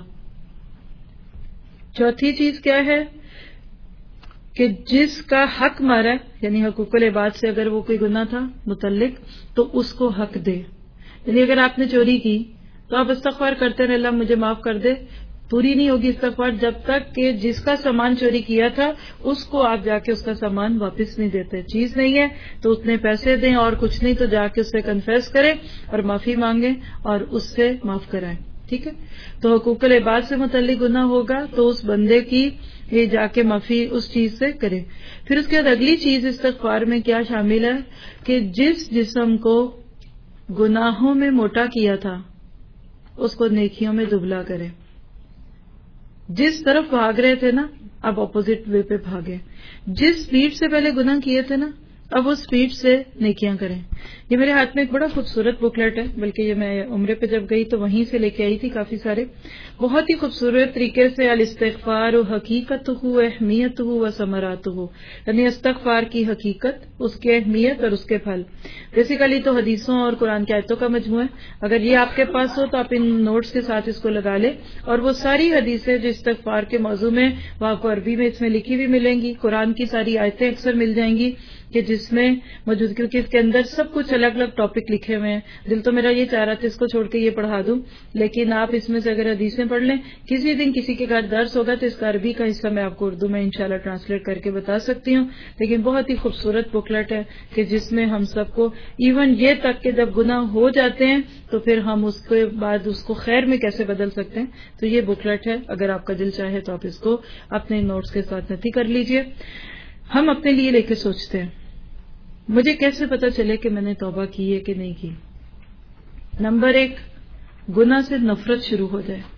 چوتھی چیز کیا ہے کہ جس کا حق مارا ہے، یعنی حقوق العباد سے اگر وہ کوئی گناہ تھا متعلق، تو اس کو حق دے. یعنی اگر آپ نے چوری کی تو آپ استغفار کرتے رہے اللہ مجھے معاف کر دے. پوری نہیں ہوگی استغفار جب تک کہ جس کا سامان چوری کیا تھا اس کو آپ جا کے اس کا سامان واپس نہیں دیتے. چیز نہیں ہے تو اتنے پیسے دیں، اور کچھ نہیں تو جا کے اس سے کنفیس کریں اور معافی مانگیں اور اس سے معاف کرائیں. ٹھیک ہے. تو حقوق العباد سے متعلق گناہ ہوگا تو اس بندے کی یہ جا کے معافی اس چیز سے کرے. پھر اس کے بعد اگلی چیز استغفار میں کیا شامل ہے کہ جس جسم کو گناہوں میں موٹا کیا تھا اس کو نیکیوں میں دبلا کرے. جس طرف بھاگ رہے تھے نا اب اپوزٹ وے پہ بھاگے. جس سپیڈ سے پہلے گناہ کیے تھے نا اب اس سپیڈ سے نیکیاں کریں. یہ میرے ہاتھ میں ایک بڑا خوبصورت بکلیٹ ہے، بلکہ یہ میں عمرے پہ جب گئی تو وہیں سے لے کے آئی تھی کافی سارے. بہت ہی خوبصورت طریقے سے الاستغفار و حقیقت ہو اہمیت ہو و ثمرات ہو، یعنی استغفار کی حقیقت، اس کی اہمیت اور اس کے پھل. بیسیکلی تو حدیثوں اور قرآن کی آیتوں کا مجموعہ ہے. اگر یہ آپ کے پاس ہو تو آپ ان نوٹس کے ساتھ اس کو لگا لیں، اور وہ ساری حدیثیں جو استغفار کے موضوع میں وہ آپ کو عربی میں اس میں لکھی بھی ملیں گی. قرآن کی ساری آیتیں اکثر مل جائیں گی کہ جس اس میں موجود، کیونکہ اس کے اندر سب کچھ الگ الگ ٹاپک لکھے ہوئے ہیں. دل تو میرا یہ چاہ رہا تھا اس کو چھوڑ کے یہ پڑھا دوں، لیکن آپ اس میں سے اگر حدیثیں پڑھ لیں، کسی دن کسی کے گھر درس ہوگا تو اس کا عربی کا حصہ میں آپ کو اردو میں انشاءاللہ ٹرانسلیٹ کر کے بتا سکتی ہوں. لیکن بہت ہی خوبصورت بکلٹ ہے کہ جس میں ہم سب کو ایون یہ تک کہ جب گناہ ہو جاتے ہیں تو پھر ہم اس کے بعد اس کو خیر میں کیسے بدل سکتے ہیں. تو یہ بکلٹ ہے، اگر آپ کا دل چاہے تو آپ اس کو اپنے نوٹس کے ساتھ نتی کر لیجئے. ہم اپنے لیے لے کے سوچتے ہیں مجھے کیسے پتا چلے کہ میں نے توبہ کی ہے کہ نہیں کی. نمبر ایک، گناہ سے نفرت شروع ہو جائے.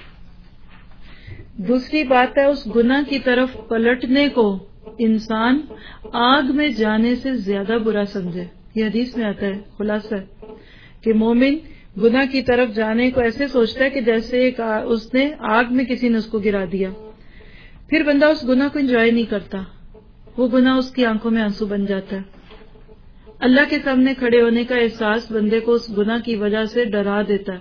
دوسری بات ہے اس گناہ کی طرف پلٹنے کو انسان آگ میں جانے سے زیادہ برا سمجھے. یہ حدیث میں آتا ہے، خلاصہ ہے کہ مومن گناہ کی طرف جانے کو ایسے سوچتا ہے کہ جیسے ایک اس نے آگ میں کسی نے اس کو گرا دیا. پھر بندہ اس گناہ کو انجوائے نہیں کرتا، وہ گناہ اس کی آنکھوں میں آنسو بن جاتا ہے. اللہ کے سامنے کھڑے ہونے کا احساس بندے کو اس گناہ کی وجہ سے ڈرا دیتا ہے.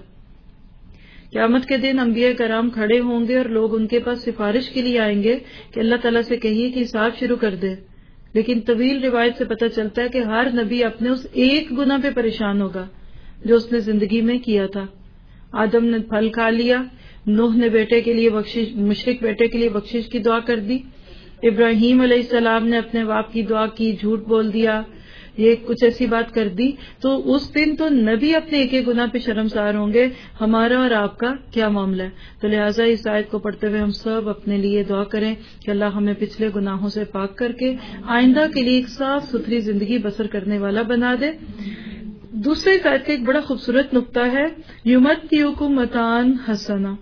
قیامت کے دن انبیاء کرام کھڑے ہوں گے اور لوگ ان کے پاس سفارش کے لیے آئیں گے کہ اللہ تعالیٰ سے کہیے کہ حساب شروع کر دے. لیکن طویل روایت سے پتہ چلتا ہے کہ ہر نبی اپنے اس ایک گناہ پہ پریشان ہوگا جو اس نے زندگی میں کیا تھا. آدم نے پھل کھا لیا، نوح نے بیٹے کے لیے بخشش مشرک بیٹے کے لیے بخشش کی دعا کر دی، ابراہیم علیہ السلام نے اپنے باپ کی دعا کی، جھوٹ بول دیا، یہ کچھ ایسی بات کر دی. تو اس دن تو نبی اپنے ایک ایک گناہ پہ شرمسار ہوں گے. ہمارا اور آپ کا کیا معاملہ ہے؟ تو لہٰذا اس آیت کو پڑھتے ہوئے ہم سب اپنے لیے دعا کریں کہ اللہ ہمیں پچھلے گناہوں سے پاک کر کے آئندہ کے لیے ایک صاف ستھری زندگی بسر کرنے والا بنا دے. دوسرے آیت کا ایک بڑا خوبصورت نقطہ ہے، یمتعکم متاعا حسنا.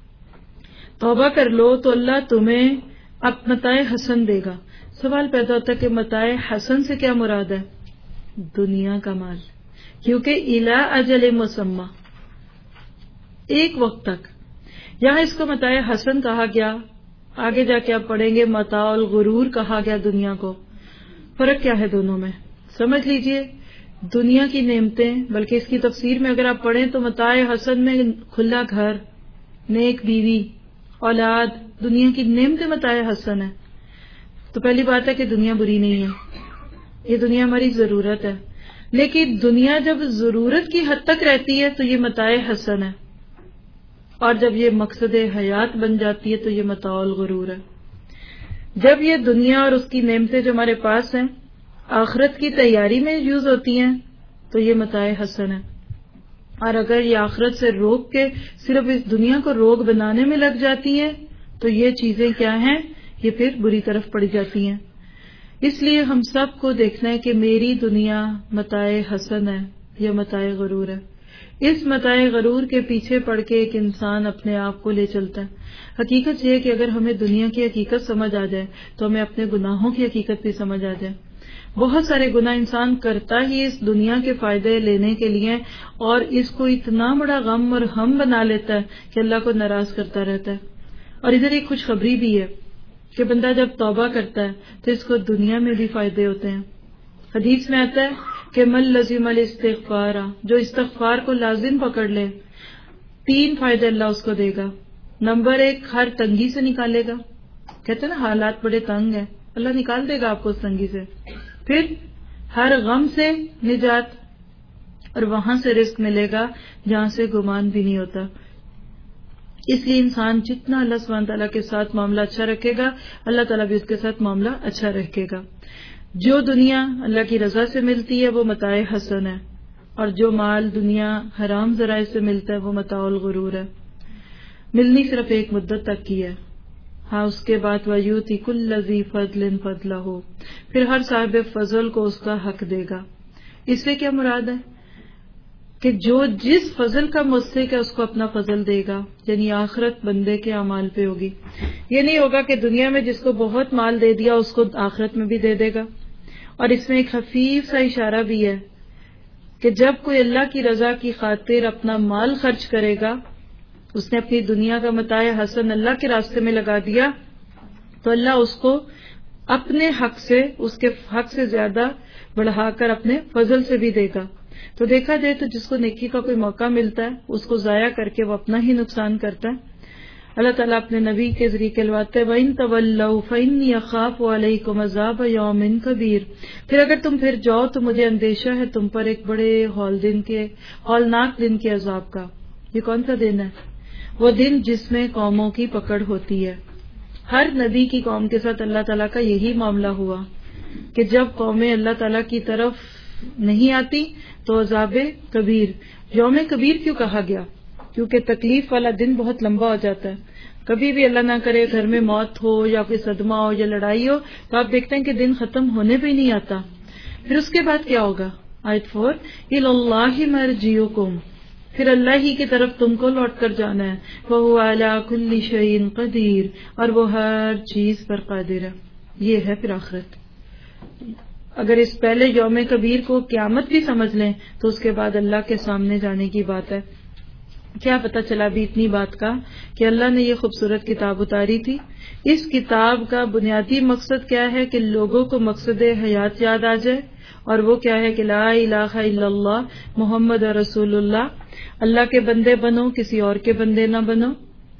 توبہ کر لو تو اللہ تمہیں اب متاع حسن دے گا. سوال پیدا ہوتا ہے کہ متاع حسن سے کیا مراد ہے؟ دنیا کا مال، کیونکہ الی اجل مسمى، ایک وقت تک. یہاں اس کو متاع حسن کہا گیا، آگے جا کے آپ پڑھیں گے متاع الغرور کہا گیا دنیا کو. فرق کیا ہے دونوں میں؟ سمجھ لیجئے، دنیا کی نعمتیں، بلکہ اس کی تفسیر میں اگر آپ پڑھیں تو متاع حسن میں کھلا گھر، نیک بیوی، اولاد، دنیا کی نعمتیں متاع حسن ہے. تو پہلی بات ہے کہ دنیا بری نہیں ہے، یہ دنیا ہماری ضرورت ہے. لیکن دنیا جب ضرورت کی حد تک رہتی ہے تو یہ متاع حسن ہے، اور جب یہ مقصد حیات بن جاتی ہے تو یہ متاع الغرور ہے. جب یہ دنیا اور اس کی نعمتیں جو ہمارے پاس ہیں آخرت کی تیاری میں یوز ہوتی ہیں تو یہ متاع حسن ہے. اور اگر یہ آخرت سے روک کے صرف اس دنیا کو روگ بنانے میں لگ جاتی ہیں تو یہ چیزیں کیا ہیں؟ یہ پھر بری طرف پڑ جاتی ہیں. اس لیے ہم سب کو دیکھنا ہے کہ میری دنیا متاع حسن ہے یا متاع غرور ہے. اس متاع غرور کے پیچھے پڑ کے ایک انسان اپنے آپ کو لے چلتا ہے. حقیقت یہ ہے کہ اگر ہمیں دنیا کی حقیقت سمجھ آ جائے تو ہمیں اپنے گناہوں کی حقیقت بھی سمجھ آ جائے. بہت سارے گناہ انسان کرتا ہی اس دنیا کے فائدے لینے کے لیے، اور اس کو اتنا بڑا غم اور ہم بنا لیتا ہے کہ اللہ کو ناراض کرتا رہتا ہے. اور ادھر ایک خوشخبری بھی ہے کہ بندہ جب توبہ کرتا ہے تو اس کو دنیا میں بھی فائدے ہوتے ہیں. حدیث میں آتا ہے کہ من لزم الاستغفار، جو استغفار کو لازم پکڑ لے تین فائدے اللہ اس کو دے گا. نمبر ایک، ہر تنگی سے نکالے گا. کہتے ہیں نا حالات بڑے تنگ ہیں، اللہ نکال دے گا آپ کو اس تنگی سے. پھر ہر غم سے نجات، اور وہاں سے رزق ملے گا جہاں سے گمان بھی نہیں ہوتا. اس لیے انسان جتنا اللہ سبحانہ تعالیٰ کے ساتھ معاملہ اچھا رکھے گا اللہ تعالیٰ بھی اس کے ساتھ معاملہ اچھا رکھے گا. جو دنیا اللہ کی رضا سے ملتی ہے وہ متاع حسن ہے، اور جو مال دنیا حرام ذرائع سے ملتا ہے وہ متاع الغرور ہے. ملنی صرف ایک مدت تک کی ہے، ہاں اس کے بعد وَيُؤْتِ كُلَّ ذِي فَضْلٍ فَضْلَهُ، پھر ہر صاحب فضل کو اس کا حق دے گا. اس سے کیا مراد ہے؟ کہ جو جس فضل کا مستحق ہے اس کو اپنا فضل دے گا، یعنی آخرت بندے کے اعمال پہ ہوگی. یہ نہیں ہوگا کہ دنیا میں جس کو بہت مال دے دیا اس کو آخرت میں بھی دے دے گا. اور اس میں ایک خفیف سا اشارہ بھی ہے کہ جب کوئی اللہ کی رضا کی خاطر اپنا مال خرچ کرے گا، اس نے اپنی دنیا کا متاع حسن اللہ کے راستے میں لگا دیا، تو اللہ اس کو اپنے حق سے، اس کے حق سے زیادہ بڑھا کر اپنے فضل سے بھی دے گا. تو دیکھا جائے تو جس کو نیکی کا کوئی موقع ملتا ہے اس کو ضائع کر کے وہ اپنا ہی نقصان کرتا ہے. اللہ تعالیٰ اپنے نبی کے ذریعے کہلواتے ہیں وَإِن تَوَلَّوْا فَإِنِّي أَخَافُ عَلَيْكُمْ عَذَابَ يَوْمٍ كَبِيرٍ. پھر اگر تم پھر جاؤ تو مجھے اندیشہ ہے تم پر ایک بڑے ہول دن کے ہولناک دن کے عذاب کا. یہ کون سا دن ہے؟ وہ دن جس میں قوموں کی پکڑ ہوتی ہے. ہر نبی کی قوم کے ساتھ اللہ تعالیٰ کا یہی معاملہ ہوا کہ جب قومیں اللہ تعالیٰ کی طرف نہیں آتی تو عذاب کبیر. یوم کبیر کیوں کہا گیا؟ کیونکہ تکلیف والا دن بہت لمبا ہو جاتا ہے. کبھی بھی اللہ نہ کرے گھر میں موت ہو یا کوئی صدمہ ہو یا لڑائی ہو تو آپ دیکھتے ہیں کہ دن ختم ہونے پہ ہی نہیں آتا. پھر اس کے بعد کیا ہوگا؟ آیت فور اِلَى مَرْجِعُكُمْ، پھر اللہ ہی کی طرف تم کو لوٹ کر جانا ہے. وَهُوَ عَلَى كُلِّ شَيْءٍ قَدِيرٌ، اور وہ ہر چیز پر قادر ہے. یہ ہے پھر آخرت. اگر اس پہلے یوم کبیر کو قیامت بھی سمجھ لیں تو اس کے بعد اللہ کے سامنے جانے کی بات ہے. کیا پتہ چلا بھی اتنی بات کا کہ اللہ نے یہ خوبصورت کتاب اتاری تھی. اس کتاب کا بنیادی مقصد کیا ہے کہ لوگوں کو مقصد حیات یاد آ جائے، اور وہ کیا ہے کہ لا الہ الا اللہ محمد رسول اللہ. اللہ کے بندے بنو، کسی اور کے بندے نہ بنو.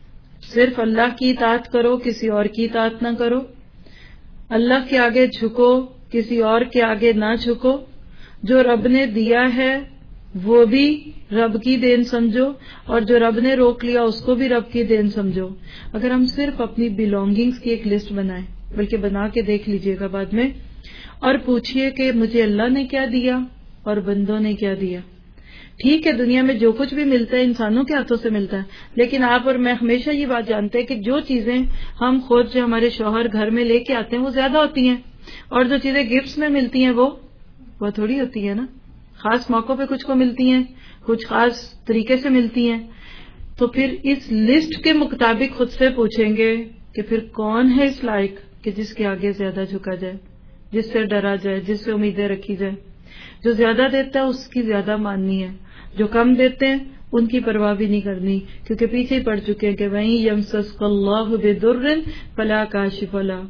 صرف اللہ کی اطاعت کرو، کسی اور کی اطاعت نہ کرو. اللہ کے آگے جھکو، کسی اور کے آگے نہ جھکو. جو رب نے دیا ہے وہ بھی رب کی دین سمجھو، اور جو رب نے روک لیا اس کو بھی رب کی دین سمجھو. اگر ہم صرف اپنی بلونگنگز کی ایک لسٹ بنائیں، بلکہ بنا کے دیکھ لیجئے گا بعد میں، اور پوچھئے کہ مجھے اللہ نے کیا دیا اور بندوں نے کیا دیا. ٹھیک ہے دنیا میں جو کچھ بھی ملتا ہے انسانوں کے ہاتھوں سے ملتا ہے، لیکن آپ اور میں ہمیشہ یہ بات جانتے ہیں کہ جو چیزیں ہم خود جو ہمارے شوہر گھر میں لے کے آتے ہیں وہ زیادہ ہوتی ہیں، اور جو چیزیں گفٹس میں ملتی ہیں وہ وہ تھوڑی ہوتی ہے نا. خاص موقعوں پہ کچھ کو ملتی ہیں، کچھ خاص طریقے سے ملتی ہیں. تو پھر اس لسٹ کے مطابق خود سے پوچھیں گے کہ پھر کون ہے اس لائق کہ جس کے آگے زیادہ جھکا جائے، جس سے ڈرا جائے، جس سے امیدیں رکھی جائے. جو زیادہ دیتا ہے اس کی زیادہ ماننی ہے، جو کم دیتے ہیں ان کی پرواہ بھی نہیں کرنی، کیونکہ پیچھے ہی پڑ چکے ہیں کہ وَإِن يَمْسَسْكَ اللَّهُ بِضُرٍّ فَلَا كَاشِفَ لَهُ.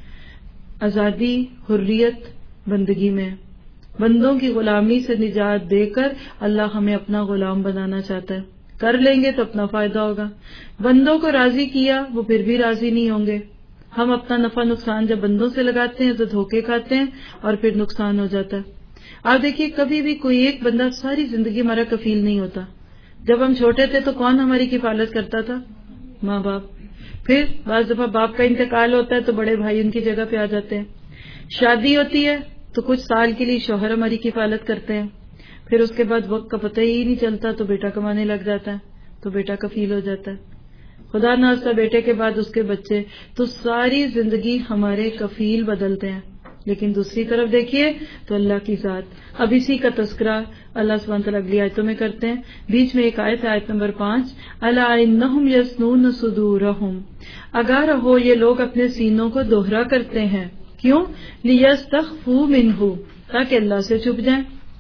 آزادی، حریت بندگی میں، بندوں کی غلامی سے نجات دے کر اللہ ہمیں اپنا غلام بنانا چاہتا ہے. کر لیں گے تو اپنا فائدہ ہوگا. بندوں کو راضی کیا وہ پھر بھی راضی نہیں ہوں گے. ہم اپنا نفع نقصان جب بندوں سے لگاتے ہیں تو دھوکے کھاتے ہیں اور پھر نقصان ہو جاتا ہے. آپ دیکھیے کبھی بھی کوئی ایک بندہ ساری زندگی ہمارا کفیل نہیں ہوتا. جب ہم چھوٹے تھے تو کون ہماری کفالت کرتا تھا؟ ماں باپ. پھر بعض دفعہ باپ کا انتقال ہوتا ہے تو بڑے بھائی ان کی جگہ پہ آ جاتے ہیں. شادی ہوتی ہے تو کچھ سال کے لیے شوہر ہماری کفالت کرتے ہیں. پھر اس کے بعد وقت کا پتہ ہی نہیں چلتا تو بیٹا کمانے لگ جاتا ہے تو بیٹا کفیل ہو جاتا ہے. خدا نہ خواستہ بیٹے کے بعد اس کے بچے، تو ساری زندگی ہمارے کفیل بدلتے ہیں. لیکن دوسری طرف دیکھیے تو اللہ کی ذات. اب اسی کا تذکرہ اللہ سبحانہ تعالیٰ اگلی آیتوں میں کرتے ہیں. بیچ میں ایک آیت ہے، آیت نمبر پانچ، الا انہم یسنون صدورہم، آگاہ رہو یہ لوگ اپنے سینوں کو دوہرا کرتے ہیں. کیوں؟ لیستخفوا منہ، تاکہ اللہ سے چھپ جائیں.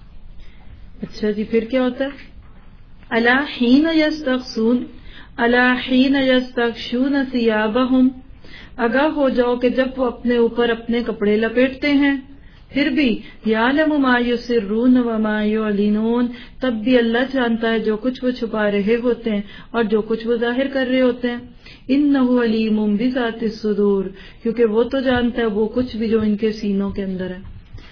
اچھا جی پھر کیا ہوتا ہے؟ الا حین یستغشون الا حین یستغشون ثیابہم، آگاہ ہو جاؤ کہ جب وہ اپنے اوپر اپنے کپڑے لپیٹتے ہیں. پھر بھی یعلم ما یسرون وما یعلنون، تب بھی اللہ جانتا ہے جو کچھ وہ چھپا رہے ہوتے ہیں اور جو کچھ وہ ظاہر کر رہے ہوتے ہیں. انہ علیم بذات الصدور، کیونکہ وہ تو جانتا ہے وہ کچھ بھی جو ان کے سینوں کے اندر ہے.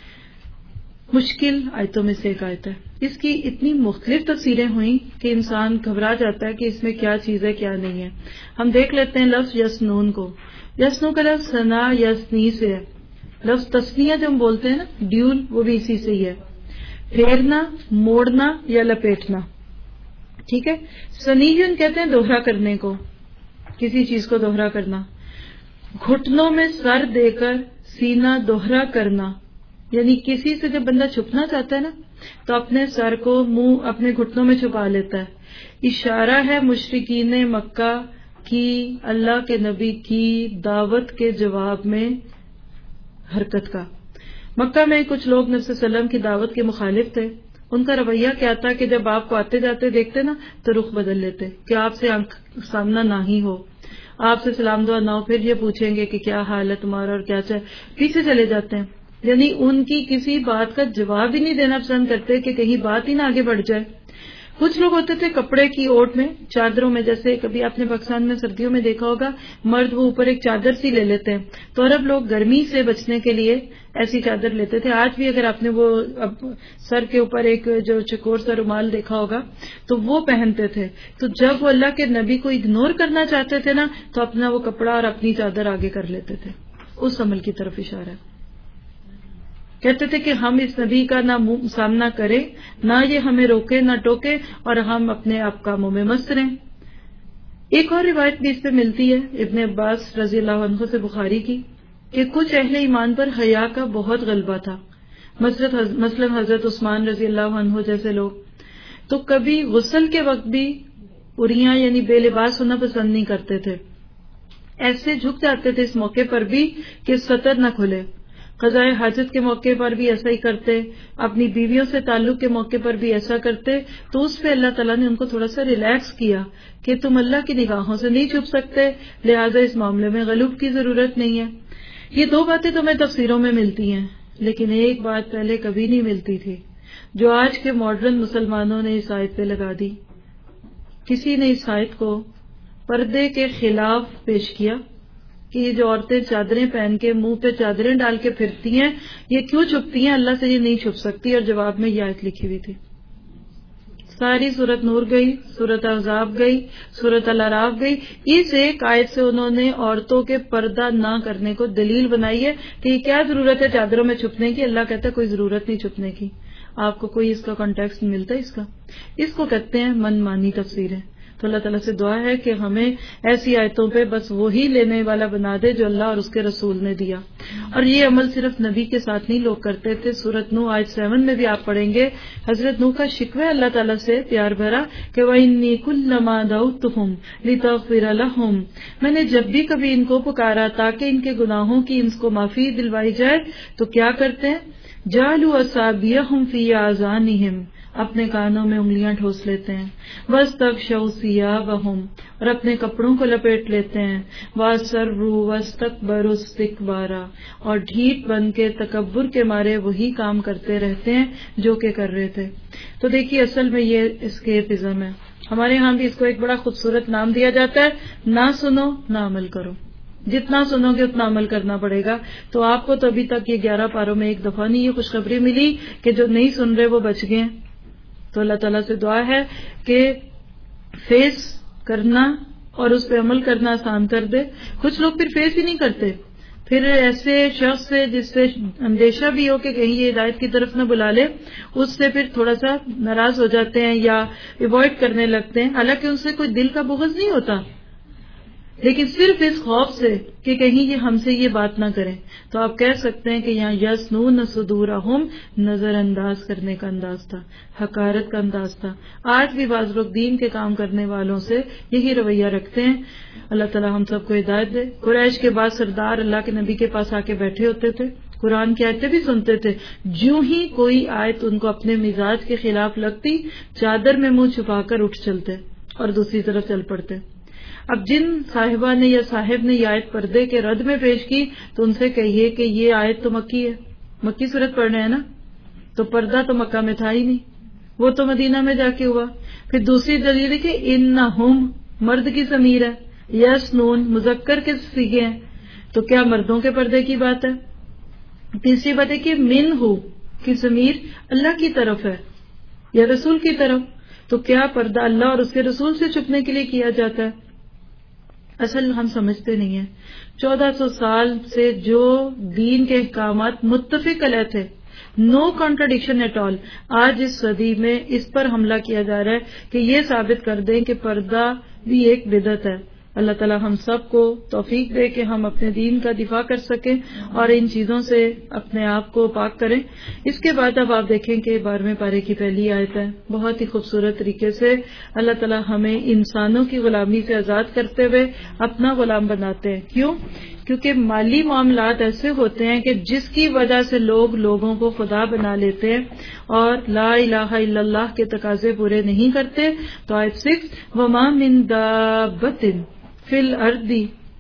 مشکل آیتوں میں سے ایک آیت ہے. اس کی اتنی مختلف تفسیریں ہوئیں کہ انسان گھبرا جاتا ہے کہ اس میں کیا چیز ہے کیا نہیں ہے. ہم دیکھ لیتے ہیں لفظ یسنون کو. یسنو کا لفظ ثنا یسنی سے ہے. لفظ تسنیہ جو ہم بولتے ہیں نا ڈیول، وہ بھی اسی سے ہی ہے. پھیرنا، موڑنا یا لپیٹنا. ٹھیک ہے. سنیجن کہتے ہیں دوہرا کرنے کو، کسی چیز کو دوہرا کرنا. گھٹنوں میں سر دے کر سینہ دوہرا کرنا، یعنی کسی سے جب بندہ چھپنا چاہتا ہے نا تو اپنے سر کو منہ اپنے گھٹنوں میں چھپا لیتا ہے. اشارہ ہے مشرکین مکہ کی اللہ کے نبی کی دعوت کے جواب میں حرکت کا. مکہ میں کچھ لوگ نبی صلی اللہ علیہ وسلم کی دعوت کے مخالف تھے. ان کا رویہ کیا تھا کہ جب آپ کو آتے جاتے دیکھتے نا تو رخ بدل لیتے کہ آپ سے آنکھ سامنا نہ ہی ہو، آپ سے سلام دعا نہ ہو. پھر یہ پوچھیں گے کہ کیا حال ہے تمہارا اور کیا چاہے، پیچھے چلے جاتے ہیں. یعنی ان کی کسی بات کا جواب ہی نہیں دینا پسند کرتے کہ کہیں بات ہی نہ آگے بڑھ جائے. کچھ لوگ ہوتے تھے کپڑے کی اوٹ میں، چادروں میں، جیسے کبھی آپ نے پاکستان میں سردیوں میں دیکھا ہوگا مرد وہ اوپر ایک چادر سی لے لیتے ہیں، تو عرب لوگ گرمی سے بچنے کے لیے ایسی چادر لیتے تھے. آج بھی اگر آپ نے وہ سر کے اوپر ایک جو چکور سا رومال دیکھا ہوگا تو وہ پہنتے تھے. تو جب وہ اللہ کے نبی کو اگنور کرنا چاہتے تھے نا تو اپنا وہ کپڑا اور اپنی چادر آگے کر لیتے تھے. اس عمل کی طرف اشارہ ہے. کہتے تھے کہ ہم اس نبی کا نہ منہ سامنا کریں، نہ یہ ہمیں روکے نہ ٹوکے، اور ہم اپنے آپ کاموں میں مست رہیں. ایک اور روایت بھی اس پہ ملتی ہے ابن عباس رضی اللہ عنہ سے بخاری کی کہ کچھ اہل ایمان پر حیا کا بہت غلبہ تھا، مثلا حضرت عثمان رضی اللہ عنہ جیسے لوگ. تو کبھی غسل کے وقت بھی اریاں یعنی بے لباس ہونا پسند نہیں کرتے تھے، ایسے جھک جاتے تھے اس موقع پر بھی کہ سطر نہ کھلے. قضاء حاجت کے موقع پر بھی ایسا ہی کرتے، اپنی بیویوں سے تعلق کے موقع پر بھی ایسا کرتے. تو اس پہ اللہ تعالیٰ نے ان کو تھوڑا سا ریلیکس کیا کہ تم اللہ کی نگاہوں سے نہیں چھپ سکتے، لہٰذا اس معاملے میں غلوب کی ضرورت نہیں ہے. یہ دو باتیں تمہیں تفسیروں میں ملتی ہیں، لیکن ایک بات پہلے کبھی نہیں ملتی تھی جو آج کے ماڈرن مسلمانوں نے اس آیت پہ لگا دی. کسی نے اس آیت کو پردے کے خلاف پیش کیا کہ یہ جو عورتیں چادریں پہن کے منہ پہ چادریں ڈال کے پھرتی ہیں یہ کیوں چھپتی ہیں، اللہ سے یہ نہیں چھپ سکتی. اور جواب میں یہ آیت لکھی ہوئی تھی. ساری سورت نور گئی، سورت احزاب گئی، سورت الاعراف گئی. اس ایک آیت سے انہوں نے عورتوں کے پردہ نہ کرنے کو دلیل بنائی ہے کہ یہ کیا ضرورت ہے چادروں میں چھپنے کی. اللہ کہتا ہے کوئی ضرورت نہیں چھپنے کی. آپ کو کوئی اس کا کانٹیکسٹ ملتا ہے اس کا؟ اس کو کہتے ہیں من مانی تفسیریں. تو اللہ تعالیٰ سے دعا ہے کہ ہمیں ایسی آیتوں پہ بس وہی لینے والا بنا دے جو اللہ اور اس کے رسول نے دیا. اور یہ عمل صرف نبی کے ساتھ نہیں لوگ کرتے تھے. سورت نوح آیت سیون میں بھی آپ پڑھیں گے حضرت نوح کا شکوہ اللہ تعالیٰ سے پیار بھرا کہ وَإِنِّي كُلَّمَا دَعَوْتُهُمْ لِتَغْفِرَ لَهُمْ، میں نے جب بھی کبھی ان کو پکارا تاکہ ان کے گناہوں کی ان کو معافی دلوائی جائے تو کیا کرتے ہیں؟ جَعَلُوا أَصَابِعَهُمْ فِي آذَانِهِمْ، اپنے کانوں میں انگلیاں ٹھوس لیتے ہیں. وَاسْتَغْشَوْا ثِيَابَهُمْ، اور اپنے کپڑوں کو لپیٹ لیتے ہیں. وَأَصَرُّوا وَاسْتَكْبَرُوا اسْتِكْبَارًا، اور ڈھیٹ بن کے تکبر کے مارے وہی کام کرتے رہتے ہیں جو کہ کر رہے تھے. تو دیکھیے اصل میں یہ اسکیپزم ہے. ہمارے ہاں بھی اس کو ایک بڑا خوبصورت نام دیا جاتا ہے، نہ سنو نہ عمل کرو. جتنا سنو گے اتنا عمل کرنا پڑے گا. تو آپ کو تو ابھی تک یہ گیارہ پاروں میں ایک دفعہ نہیں یہ خوشخبری ملی کہ جو نہیں سن رہے وہ بچ گئے. تو اللہ تعالیٰ سے دعا ہے کہ فیس کرنا اور اس پہ عمل کرنا آسان کر دے. کچھ لوگ پھر فیس ہی نہیں کرتے، پھر ایسے شخص سے جس سے اندیشہ بھی ہو کہ کہیں یہ ہدایت کی طرف نہ بلا لے، اس سے پھر تھوڑا سا ناراض ہو جاتے ہیں یا ایوائڈ کرنے لگتے ہیں. حالانکہ ان سے کوئی دل کا بغض نہیں ہوتا، لیکن صرف اس خوف سے کہ کہیں یہ ہم سے یہ بات نہ کریں. تو آپ کہہ سکتے ہیں کہ یہاں یسنون صدورہم نظر انداز کرنے کا انداز تھا، حقارت کا انداز تھا. آج بھی بعض لوگ دین کے کام کرنے والوں سے یہی رویہ رکھتے ہیں. اللہ تعالیٰ ہم سب کو ہدایت دے. قریش کے بعد سردار اللہ کے نبی کے پاس آ کے بیٹھے ہوتے تھے، قرآن کی آیتیں بھی سنتے تھے. جو ہی کوئی آیت ان کو اپنے مزاج کے خلاف لگتی چادر میں منہ چھپا کر اٹھ چلتے اور دوسری طرف چل پڑتے. اب جن صاحبہ نے یا صاحب نے یہ آیت پردے کے رد میں پیش کی تو ان سے کہیے کہ یہ آیت تو مکی ہے، مکی صورت پڑھ رہے ہیں نا، تو پردہ تو مکہ میں تھا ہی نہیں، وہ تو مدینہ میں جا کے ہوا. پھر دوسری دلیل ہے کہ انہم مرد کی ضمیر ہے، یسنون مذکر کے صیغے ہیں، تو کیا مردوں کے پردے کی بات ہے. تیسری بات ہے کہ منہ کی ضمیر اللہ کی طرف ہے یا رسول کی طرف، تو کیا پردہ اللہ اور اس کے رسول سے چھپنے کے لیے کیا جاتا ہے. اصل ہم سمجھتے نہیں ہیں. چودہ سو سال سے جو دین کے احکامات متفق علیہ تھے، نو کانٹرڈکشن ایٹ آل، آج اس صدی میں اس پر حملہ کیا جا رہا ہے کہ یہ ثابت کر دیں کہ پردہ بھی ایک بدعت ہے. اللہ تعالی ہم سب کو توفیق دے کہ ہم اپنے دین کا دفاع کر سکیں اور ان چیزوں سے اپنے آپ کو پاک کریں. اس کے بعد اب آپ دیکھیں کہ بارہویں پارے کی پہلی آیت ہے. بہت ہی خوبصورت طریقے سے اللہ تعالی ہمیں انسانوں کی غلامی سے آزاد کرتے ہوئے اپنا غلام بناتے ہیں. کیوں؟ کیونکہ مالی معاملات ایسے ہوتے ہیں کہ جس کی وجہ سے لوگ لوگوں کو خدا بنا لیتے ہیں اور لا الہ الا اللہ کے تقاضے پورے نہیں کرتے. تو آیت سکس وما من دابۃ فی الارض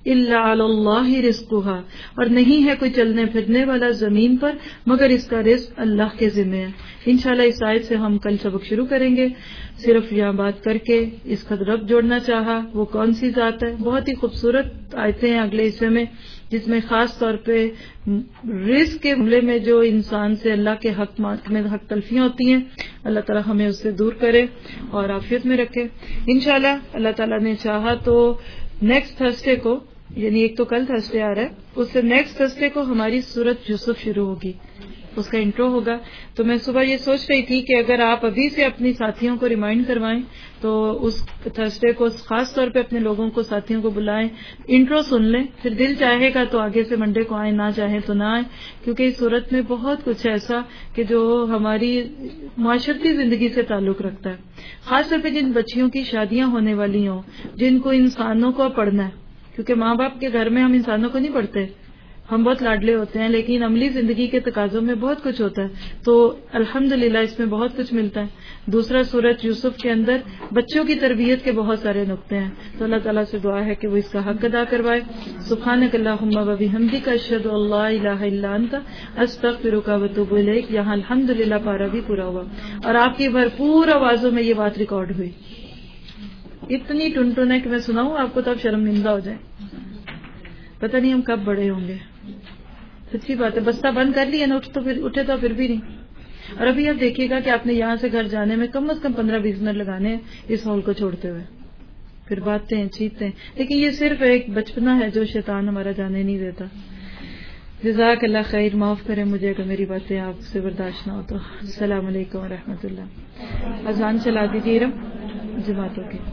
الا علی اللہ رزقھا، اور نہیں ہے کوئی چلنے پھرنے والا زمین پر مگر اس کا رزق اللہ کے ذمہ ہے. انشاءاللہ اس آیت سے ہم کل سبق شروع کریں گے. صرف یہاں بات کر کے اس کا رب جوڑنا چاہا وہ کون سی ذات ہے. بہت ہی خوبصورت آیتیں ہیں اگلے حصے میں، جس میں خاص طور پہ رزق کے معاملے میں جو انسان سے اللہ کے حق میں حق تلفیاں ہوتی ہیں، اللہ تعالیٰ ہمیں اس سے دور کرے اور عافیت میں رکھے. انشاءاللہ اللہ تعالیٰ نے چاہا تو نیکسٹ تھرسڈے کو، یعنی ایک تو کل تھرسڈے آ رہا ہے، اس سے نیکسٹ تھرسڈے کو ہماری سورت یوسف شروع ہوگی، اس کا انٹرو ہوگا. تو میں صبح یہ سوچ رہی تھی کہ اگر آپ ابھی سے اپنی ساتھیوں کو ریمائنڈ کروائیں تو اس تھرسڈے کو خاص طور پہ اپنے لوگوں کو، ساتھیوں کو بلائیں، انٹرو سن لیں، پھر دل چاہے گا تو آگے سے منڈے کو آئیں، نہ چاہیں تو نہ آئیں، کیونکہ اس صورت میں بہت کچھ ایسا کہ جو ہماری معاشرتی زندگی سے تعلق رکھتا ہے. خاص طور پہ جن بچیوں کی شادیاں ہونے والی ہوں، جن کو انسانوں کو پڑھنا ہے، کیونکہ ماں باپ کے گھر میں ہم انسانوں کو نہیں پڑھتے، ہم بہت لاڈلے ہوتے ہیں، لیکن عملی زندگی کے تقاضوں میں بہت کچھ ہوتا ہے. تو الحمدللہ اس میں بہت کچھ ملتا ہے. دوسرا سورۃ یوسف کے اندر بچوں کی تربیت کے بہت سارے نقطے ہیں، تو اللہ تعالیٰ سے دعا ہے کہ وہ اس کا حق ادا کروائے. سبحانک اللہم و بحمدک، اشہد ان لا الہ الا انت، استغفرک و اتوب الیک. یہاں الحمدللہ پارہ بھی پورا ہوا اور آپ کی بھرپور آوازوں میں یہ بات ریکارڈ ہوئی. اتنی ٹن ٹن ہے کہ میں سناؤں آپ کو تو آپ شرمندہ ہو جائیں. پتہ نہیں ہم کب بڑے ہوں گے. سچی بات ہے. بستہ بند کر لیا نا، اٹھ تو پھر اٹھے تو پھر بھی نہیں. اور ابھی آپ دیکھیے گا کہ آپ نے یہاں سے گھر جانے میں کم از کم پندرہ بیس منٹ لگانے ہیں اس ہال کو چھوڑتے ہوئے. پھر باتیں ہیں، چیختے ہیں، لیکن یہ صرف ایک بچپنا ہے جو شیطان ہمارا جانے نہیں دیتا. جزاک اللہ خیر. معاف کریں مجھے اگر میری باتیں آپ سے برداشت نہ ہو تو. السلام علیکم و رحمۃ اللہ. اذان چلا دیجیے رم جماعتوں کی.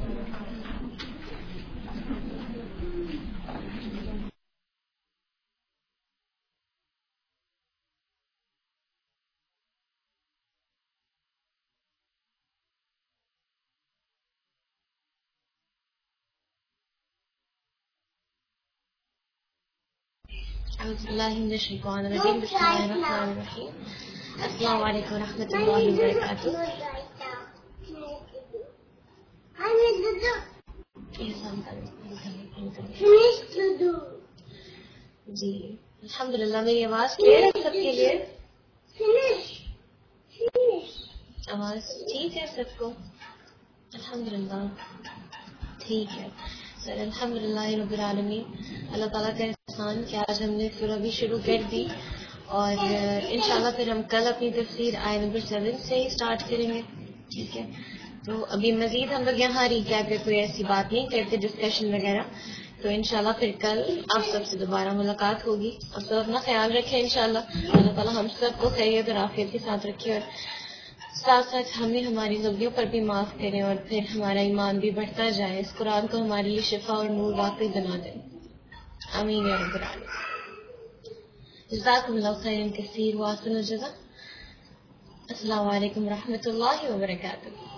اعوذ باللہ من الشیطان الرجیم. بسم اللہ الرحمن الرحیم. السلام علیکم ورحمۃ اللہ وبرکاتہ. جی الحمدللہ. میری آواز کلیئر ہے سب کے لیے؟ آواز ٹھیک ہے سب کو؟ الحمدللہ ٹھیک ہے سر. الحمدللہ رب العالمین. اللہ تعالیٰ کا احسان کہ آج ہم نے سورہ بھی شروع کر دی اور انشاءاللہ پھر ہم کل اپنی تفسیر آیت نمبر سیون سے ہی سٹارٹ کریں گے. ٹھیک ہے. تو ابھی مزید ہم لوگ یہاں ریکیپ پہ کوئی ایسی بات نہیں کرتے، ڈسکشن وغیرہ. تو انشاءاللہ پھر کل آپ سب سے دوبارہ ملاقات ہوگی. آپ سب اپنا خیال رکھیں. انشاءاللہ اللہ تعالیٰ ہم سب کو خیریت اور عافیت کے ساتھ رکھے اور ساتھ ساتھ ہمیں ہماری غلطیوں پر بھی معاف کریں اور پھر ہمارا ایمان بھی بڑھتا جائے. اس قرآن کو ہمارے لیے شفا اور نور واقعی بنا دیں. آمین یا رب العالمین. جزاکم اللہ خیرا کثیر واحسن الجزاء. السلام علیکم ورحمۃ اللہ وبرکاتہ.